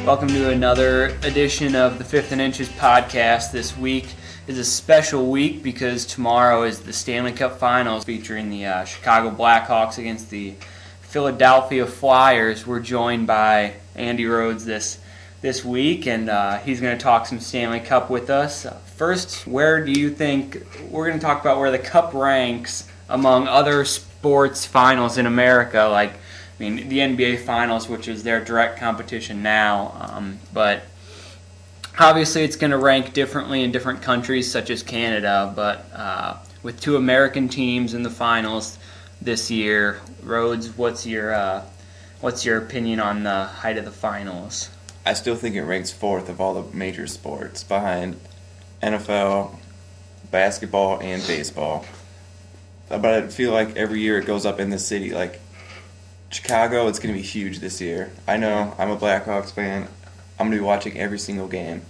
Welcome to another edition of the Fifth and Inches podcast. This week is a special week because tomorrow is the Stanley Cup Finals featuring the Chicago Blackhawks against the Philadelphia Flyers. We're joined by Andy Rhodes this week, and he's going to talk some Stanley Cup with us. First, where do you think we're going to talk about where the Cup ranks among other sports finals in America, the NBA Finals, which is their direct competition now, but obviously it's going to rank differently in different countries such as Canada, but with two American teams in the finals this year, Rhodes, what's your opinion on the height of the finals? I still think it ranks fourth of all the major sports, behind NFL, basketball, and baseball. But I feel like every year it goes up in the city. Like Chicago, it's going to be huge this year. I know, I'm a Blackhawks fan. I'm going to be watching every single game.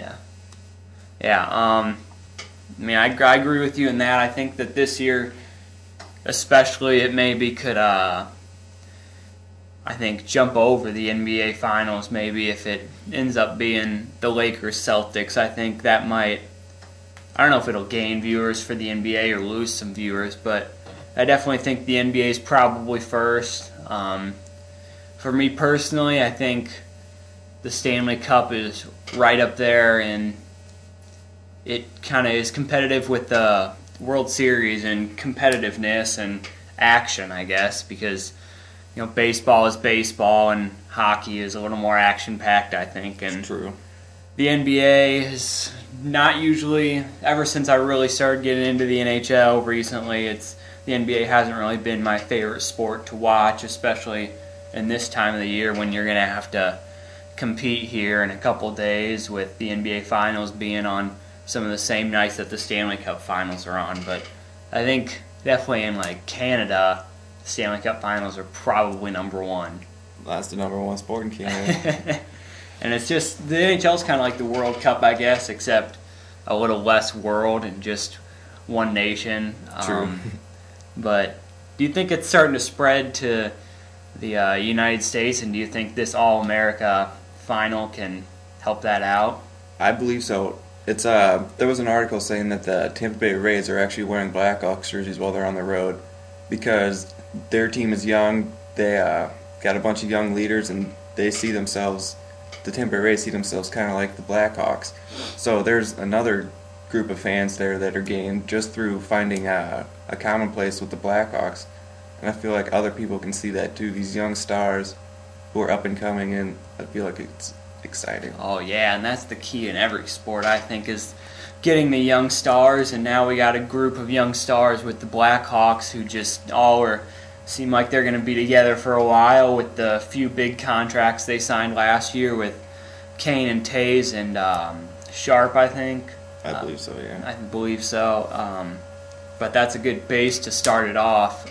Yeah. I agree with you in that. I think that this year, especially, it maybe could, jump over the NBA Finals. Maybe if it ends up being the Lakers-Celtics, I think that might, I don't know if it'll gain viewers for the NBA or lose some viewers, but I definitely think the NBA is probably first. For me personally, I think the Stanley Cup is right up there, and it kind of is competitive with the World Series and competitiveness and action, I guess, because baseball is baseball and hockey is a little more action-packed, I think. And it's true. The NBA is not usually, ever since I really started getting into the NHL recently, the NBA hasn't really been my favorite sport to watch, especially in this time of the year when you're going to have to compete here in a couple days with the NBA Finals being on some of the same nights that the Stanley Cup Finals are on. But I think definitely in Canada, the Stanley Cup Finals are probably number one. That's the number one sport in Canada. And it's just, the NHL is kind of like the World Cup, I guess, except a little less world and just one nation. True. But do you think it's starting to spread to the United States, and do you think this All-America final can help that out? I believe so. It's there was an article saying that the Tampa Bay Rays are actually wearing Blackhawks jerseys while they're on the road because their team is young. They got a bunch of young leaders, and they see themselves, the Tampa Bay Rays see themselves kind of like the Blackhawks. So there's another group of fans there that are gained just through finding a common place with the Blackhawks. And I feel like other people can see that too, these young stars who are up and coming, and I feel like it's exciting. Oh yeah, and that's the key in every sport, I think, is getting the young stars, and now we got a group of young stars with the Blackhawks who just seem like they're going to be together for a while with the few big contracts they signed last year with Kane and Taves and Sharp, I think. I believe so, yeah. I believe so. But that's a good base to start it off.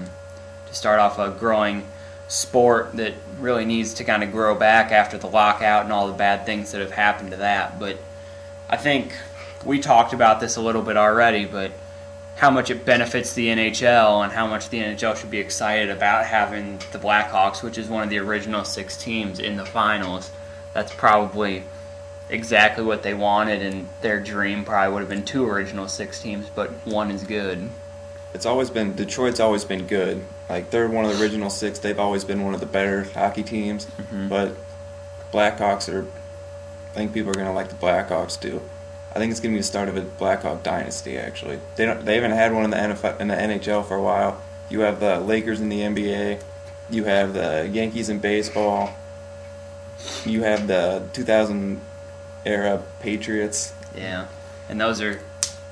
A growing sport that really needs to kind of grow back after the lockout and all the bad things that have happened to that. But I think we talked about this a little bit already, but how much it benefits the NHL and how much the NHL should be excited about having the Blackhawks, which is one of the original 6 teams, in the finals. That's probably exactly what they wanted, and their dream probably would have been 2 original 6 teams, but one is good. Detroit's always been good. They're one of the original 6. They've always been one of the better hockey teams. Mm-hmm. But Blackhawks I think people are going to like the Blackhawks too. I think it's going to be the start of a Blackhawk dynasty, actually. They haven't had one in the NHL for a while. You have the Lakers in the NBA. You have the Yankees in baseball. You have the 2000 era Patriots. Yeah, and those are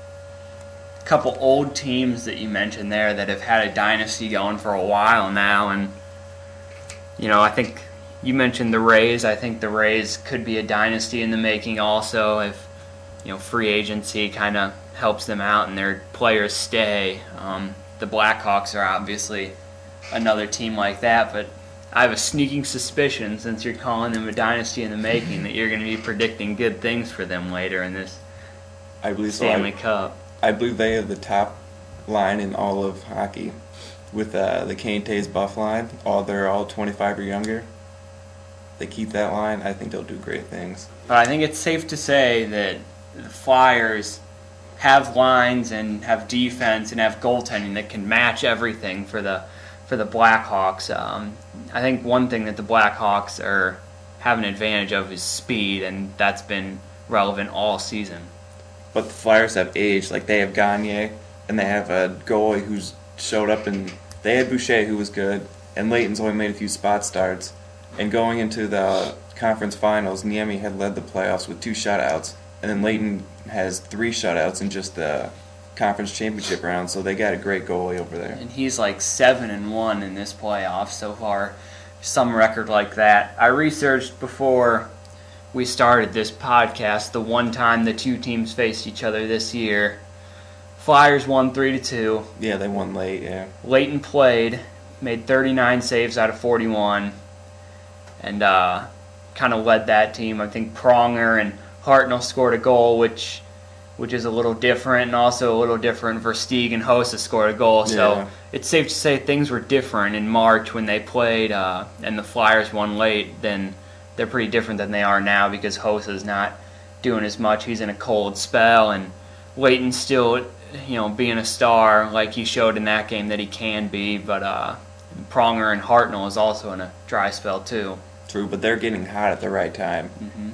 a couple old teams that you mentioned there that have had a dynasty going for a while now. And I think you mentioned the Rays. I think the Rays could be a dynasty in the making also if free agency kind of helps them out and their players stay. The Blackhawks are obviously another team like that, but I have a sneaking suspicion, since you're calling them a dynasty in the making, that you're going to be predicting good things for them later in this Stanley Cup. I believe they have the top line in all of hockey with the Kane Taves Buff line. They're all 25 or younger. they keep that line, I think they'll do great things. But I think it's safe to say that the Flyers have lines and have defense and have goaltending that can match everything for the Blackhawks. I think one thing that the Blackhawks have an advantage of is speed, and that's been relevant all season. But the Flyers have age. Like, they have Gagne, and they have a goalie who's showed up, and they had Boucher, who was good, and Leighton's only made a few spot starts. And going into the conference finals, Niemi had led the playoffs with 2 shutouts, and then Leighton has 3 shutouts in just the conference championship round, so they got a great goalie over there. And he's like 7-1 in this playoff so far, some record like that. I researched before we started this podcast the one time the two teams faced each other this year. Flyers won 3-2. Yeah, they won late, yeah. Leighton played, made 39 saves out of 41, and kind of led that team. I think Pronger and Hartnell scored a goal, which is a little different, and also a little different. Versteeg and Hossa scored a goal, so it's safe to say things were different in March when they played, and the Flyers won late. Then they're pretty different than they are now because Hossa's not doing as much. He's in a cold spell, and Leighton's still, being a star like he showed in that game that he can be. But Pronger and Hartnell is also in a dry spell too. True, but they're getting hot at the right time. Mm-hmm.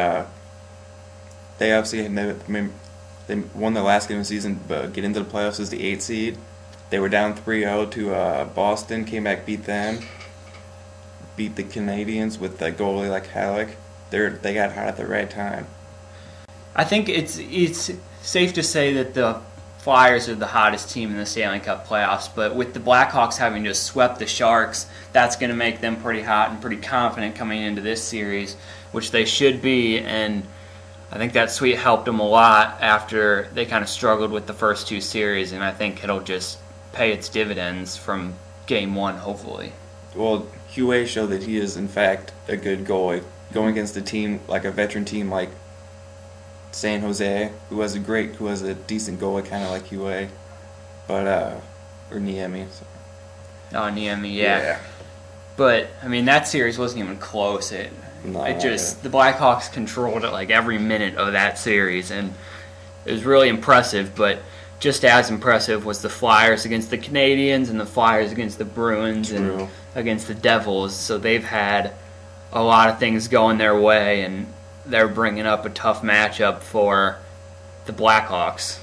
They obviously they won their last game of the season, but get into the playoffs as the 8th seed. They were down 3-0 to Boston, came back, beat them, beat the Canadiens with a goalie like Halleck. They got hot at the right time. I think it's safe to say that the Flyers are the hottest team in the Stanley Cup playoffs, but with the Blackhawks having just swept the Sharks, that's going to make them pretty hot and pretty confident coming into this series, which they should be, and I think that sweep helped them a lot after they kind of struggled with the first 2 series, and I think it'll just pay its dividends from Game 1, hopefully. Well, Huey showed that he is, in fact, a good goalie. Going against a team, like a veteran team like San Jose, who has a decent goalie, kind of like Huey, or Niemi. Oh, Niemi, yeah. But, that series wasn't even close. The Blackhawks controlled it like every minute of that series, and it was really impressive, but just as impressive was the Flyers against the Canadiens and the Flyers against the Bruins and against the Devils. So they've had a lot of things going their way, and they're bringing up a tough matchup for the Blackhawks.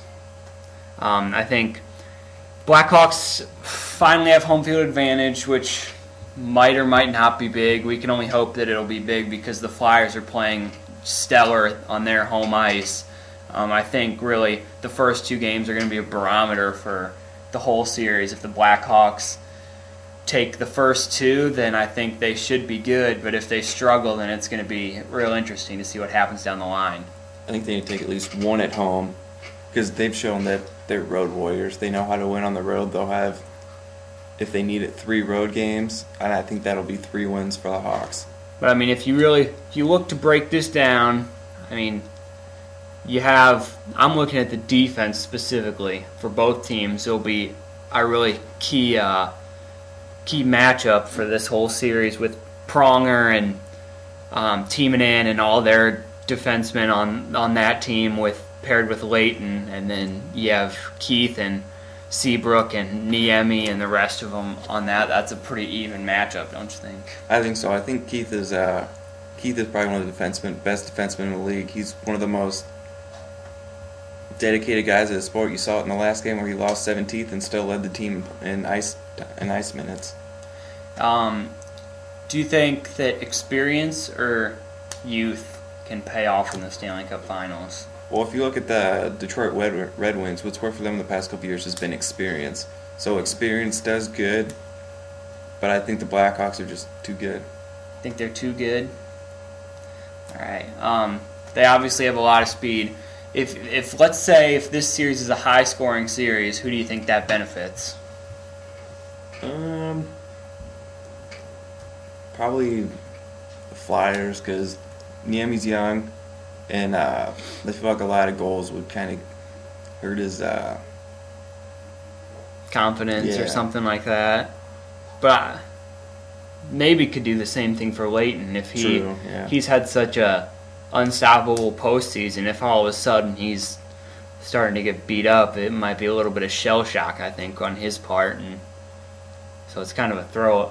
I think Blackhawks finally have home field advantage, which might or might not be big. We can only hope that it'll be big because the Flyers are playing stellar on their home ice. I think really the first 2 games are going to be a barometer for the whole series. If the Blackhawks take the first 2, then I think they should be good. But if they struggle, then it's going to be real interesting to see what happens down the line. I think they need to take at least 1 at home because they've shown that they're road warriors. They know how to win on the road. They'll have, if they need it, 3 road games, and I think that'll be 3 wins for the Hawks. But if you look to break this down, I'm looking at the defense specifically for both teams. It'll be a really key matchup for this whole series with Pronger and Timonen and all their defensemen on that team paired with Leighton, and then you have Keith and Seabrook and Niemi and the rest of them on that. That's a pretty even matchup, don't you think? I think so. I think Keith is probably one of the best defensemen in the league. He's one of the most dedicated guys in the sport. You saw it in the last game where he lost 7 teeth and still led the team in ice minutes. Do you think that experience or youth can pay off in the Stanley Cup Finals? Well, if you look at the Detroit Red Wings, what's worked for them in the past couple years has been experience. So experience does good, but I think the Blackhawks are just too good. Think they're too good? All right. They obviously have a lot of speed. If let's say if this series is a high-scoring series, who do you think that benefits? Probably the Flyers because Niemi's young, and I feel like a lot of goals would kind of hurt his confidence or something like that. But maybe could do the same thing for Leighton if True, yeah. he's had such a unstoppable postseason. If all of a sudden he's starting to get beat up, it might be a little bit of shell shock, I think, on his part, and so it's kind of a throw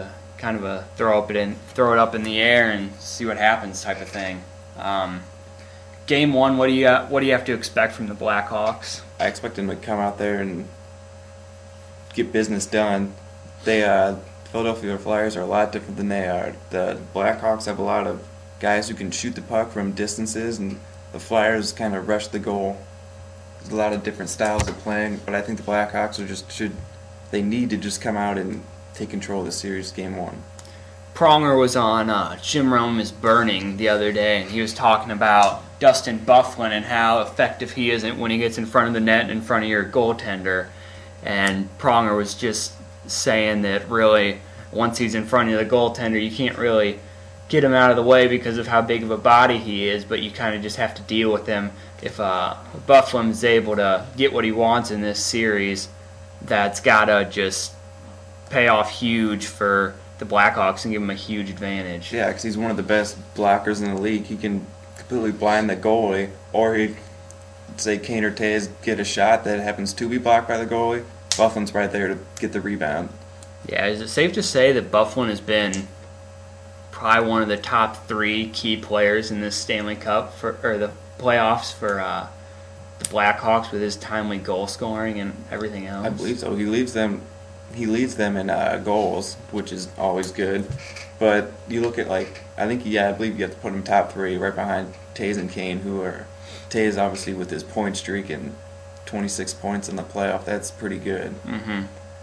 it up in the air and see what happens type of thing. Game 1, what do you have to expect from the Blackhawks? I expect them to come out there and get business done. Philadelphia Flyers are a lot different than they are. The Blackhawks have a lot of guys who can shoot the puck from distances, and the Flyers kind of rush the goal. There's a lot of different styles of playing, but I think the Blackhawks they need to just come out and take control of the series game 1. Pronger was on Jim Rome is Burning the other day, and he was talking about Dustin Byfuglien and how effective he is when he gets in front of the net and in front of your goaltender. And Pronger was just saying that really, once he's in front of the goaltender, you can't really get him out of the way because of how big of a body he is, but you kind of just have to deal with him. If Byfuglien is able to get what he wants in this series, that's got to just pay off huge for the Blackhawks and give him a huge advantage. Yeah, because he's one of the best blockers in the league. He can completely blind the goalie, or he, say, Kane or Toews get a shot that happens to be blocked by the goalie. Byfuglien's right there to get the rebound. Yeah, is it safe to say that Byfuglien has been probably one of the top 3 key players in this Stanley Cup or the playoffs for the Blackhawks with his timely goal scoring and everything else? I believe so. He leads them in goals, which is always good. But you look at I believe you have to put him top 3 right behind Toews and Kane, Toews obviously with his point streak and 26 points in the playoff. That's pretty good. Mm-hmm.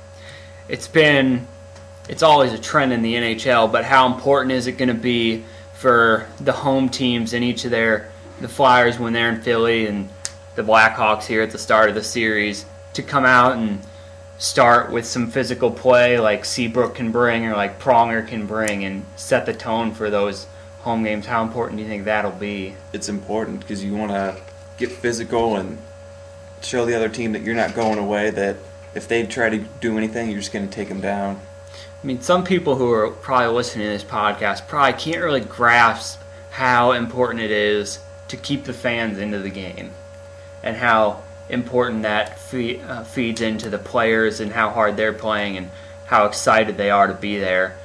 It's always a trend in the NHL, but how important is it going to be for the home teams in each of the Flyers when they're in Philly and the Blackhawks here at the start of the series to come out and start with some physical play like Seabrook can bring or like Pronger can bring and set the tone for those home games? How important do you think that'll be? It's important because you want to get physical and show the other team that you're not going away, that if they try to do anything, you're just going to take them down. I mean, some people who are probably listening to this podcast probably can't really grasp how important it is to keep the fans into the game and how important that feeds into the players and how hard they're playing and how excited they are to be there.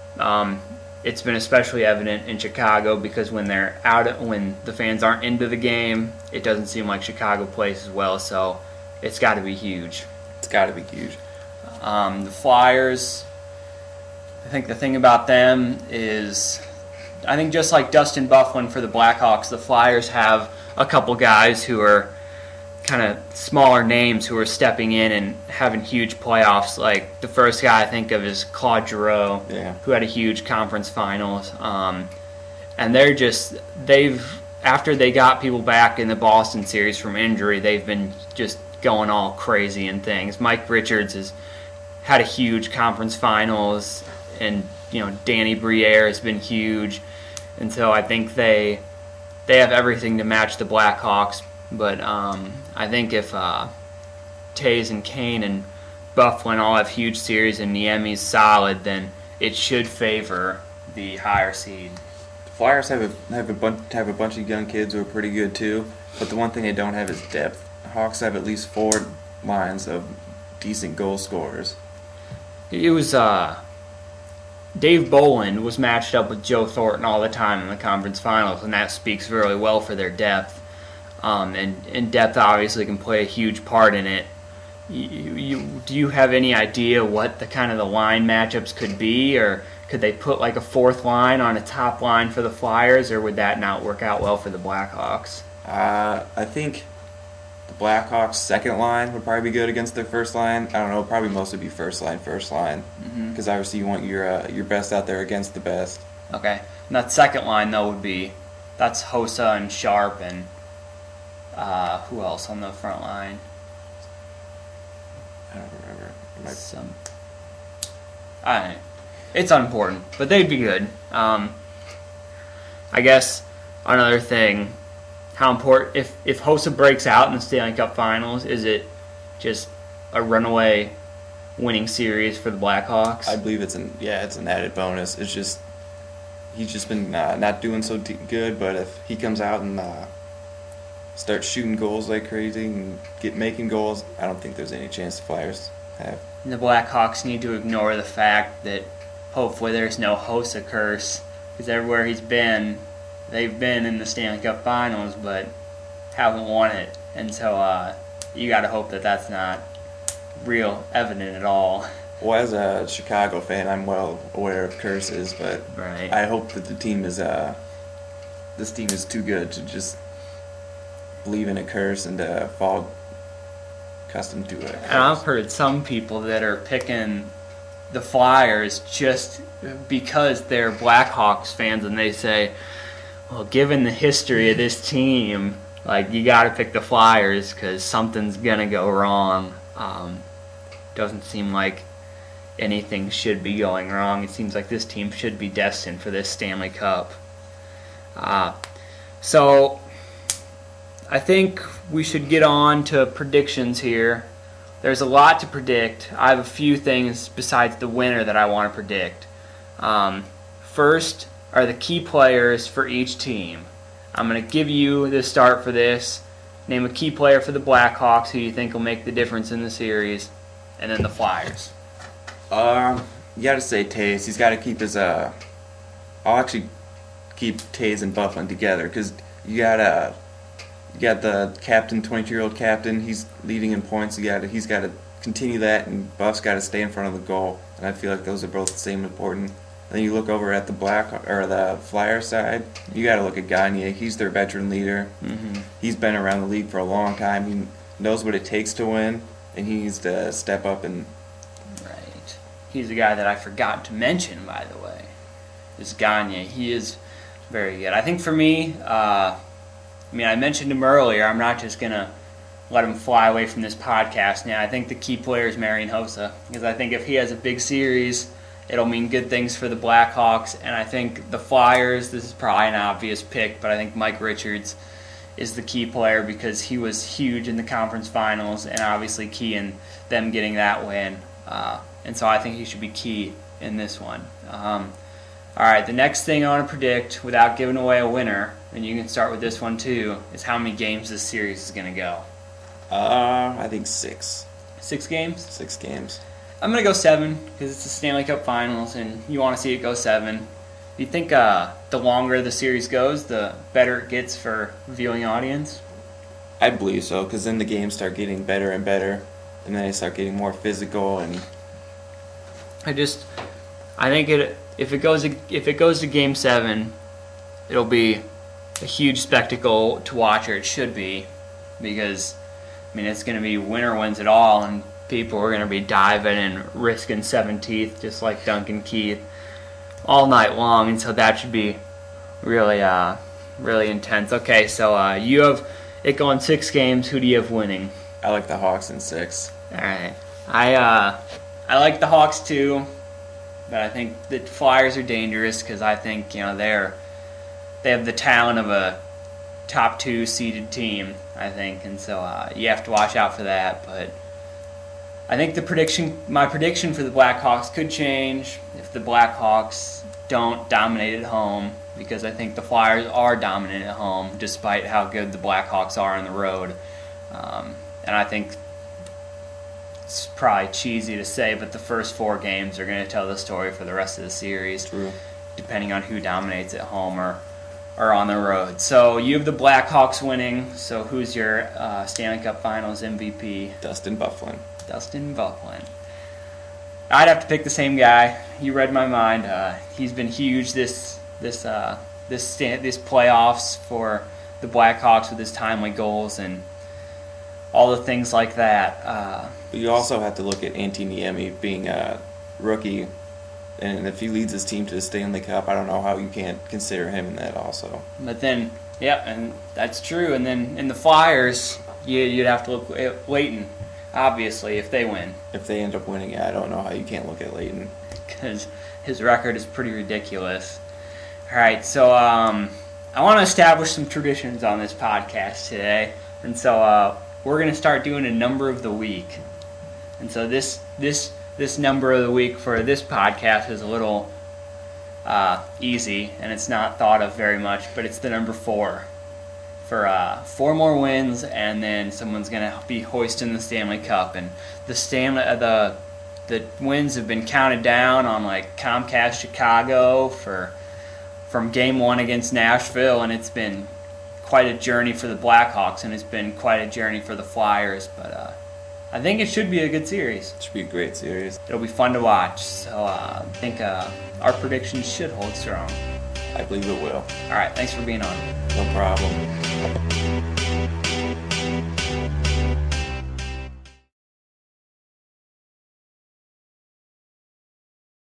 It's been especially evident in Chicago because when the fans aren't into the game, it doesn't seem like Chicago plays as well, so it's got to be huge. It's got to be huge. The Flyers, I think the thing about them is, I think just like Dustin Byfuglien for the Blackhawks, the Flyers have a couple guys who are kind of smaller names who are stepping in and having huge playoffs. Like the first guy I think of is Claude Giroux, who had a huge conference finals. And after they got people back in the Boston series from injury, they've been just going all crazy and things. Mike Richards has had a huge conference finals, and Danny Briere has been huge, and so I think they have everything to match the Blackhawks. But I think if Toews and Kane and Byfuglien all have huge series and Niemi's solid, then it should favor the higher seed. The Flyers have a bunch of young kids who are pretty good too, but the one thing they don't have is depth. The Hawks have at least 4 lines of decent goal scorers. It was Dave Bolland was matched up with Joe Thornton all the time in the conference finals, and that speaks really well for their depth. And depth obviously can play a huge part in it. Do you have any idea what the line matchups could be, or could they put like a 4th line on a top line for the Flyers, or would that not work out well for the Blackhawks? I think the Blackhawks' second line would probably be good against their first line. I don't know, probably mostly be first line, because obviously you want your best out there against the best. Okay, and that second line though that's Hossa and Sharp and who else on the front line? I don't remember. It's unimportant, but they'd be good. I guess another thing, how important if Hossa breaks out in the Stanley Cup Finals, is it just a runaway winning series for the Blackhawks? I believe it's an added bonus. It's just he's just been not doing so good. But if he comes out and starts shooting goals like crazy and making goals, I don't think there's any chance the Flyers have. And the Blackhawks need to ignore the fact that hopefully there's no Hossa curse, because everywhere he's been, they've been in the Stanley Cup Finals, but haven't won it. And so you got to hope that that's not real evident at all. Well, as a Chicago fan, I'm well aware of curses, but right. I hope that this team is too good to just believe in a curse and fall accustomed to it. And I've heard some people that are picking the Flyers just because they're Blackhawks fans, and they say, well, given the history of this team, like, you got to pick the Flyers because something's going to go wrong. Doesn't seem like anything should be going wrong. It seems like this team should be destined for this Stanley Cup. So I think we should get on to predictions here. There's a lot to predict. I have a few things besides the winner that I want to predict. First are the key players for each team. I'm going to give you the start for this. Name a key player for the Blackhawks who you think will make the difference in the series, and then the Flyers. You got to say Taves. He's got to keep his. I'll actually keep Taves and Bufflin together because you got the captain, 22-year-old captain. He's leading in points. He's got to continue that, and Buff's got to stay in front of the goal. And I feel like those are both the same important. Then you look over at the Flyer side. You got to look at Gagne. He's their veteran leader. Mm-hmm. He's been around the league for a long time. He knows what it takes to win, and he needs to step up and. Right. He's the guy that I forgot to mention, by the way. Is Gagne. He is very good. I think for me, I mentioned him earlier. I'm not just going to let him fly away from this podcast now. I think the key player is Marian Hossa, because I think if he has a big series, it'll mean good things for the Blackhawks. And I think the Flyers, this is probably an obvious pick, but I think Mike Richards is the key player because he was huge in the conference finals and obviously key in them getting that win. And so I think he should be key in this one. All right, the next thing I want to predict, without giving away a winner, and you can start with this one too, is how many games this series is going to go. I think 6. 6 games? 6 games. I'm going to go 7 because it's the Stanley Cup Finals and you want to see it go 7. Do you think the longer the series goes, the better it gets for viewing audience? I believe so, because then the games start getting better and better, and then they start getting more physical. And I think if it goes to Game 7, it'll be a huge spectacle to watch, or it should be, because it's going to be winner wins it all, and people are going to be diving and risking 7 teeth just like Duncan Keith all night long, and so that should be really really intense. Okay, so you have it going 6 games. Who do you have winning? I like the Hawks in 6. All right, I like the Hawks too, but I think the Flyers are dangerous because I think they have the talent of a top 2 seeded team, I think, and so you have to watch out for that. But I think my prediction for the Blackhawks could change if the Blackhawks don't dominate at home, because I think the Flyers are dominant at home despite how good the Blackhawks are on the road. And I think it's probably cheesy to say, but the first 4 games are going to tell the story for the rest of the series. True. Depending on who dominates at home or on the road. So you have the Blackhawks winning. So who's your Stanley Cup Finals MVP? Dustin Byfuglien. Dustin Byfuglien. I'd have to pick the same guy. You read my mind. He's been huge this playoffs for the Blackhawks with his timely goals and all the things like that. You also have to look at Antti Niemi being a rookie, and if he leads his team to the Stanley Cup, I don't know how you can't consider him in that also. But then, yeah, and that's true. And then in the Flyers, you'd have to look at Leighton, obviously, if they win. If they end up winning, I don't know how you can't look at Leighton. Because his record is pretty ridiculous. All right, so I want to establish some traditions on this podcast today. And so we're going to start doing a number of the week. And so this this number of the week for this podcast is a little easy, and it's not thought of very much, but it's the number 4. For 4 more wins, and then someone's going to be hoisting the Stanley Cup. And the wins have been counted down on like Comcast Chicago from Game 1 against Nashville, and it's been quite a journey for the Blackhawks, and it's been quite a journey for the Flyers. But I think it should be a good series. It should be a great series. It'll be fun to watch. So I think our predictions should hold strong. I believe it will. All right, thanks for being on. No problem.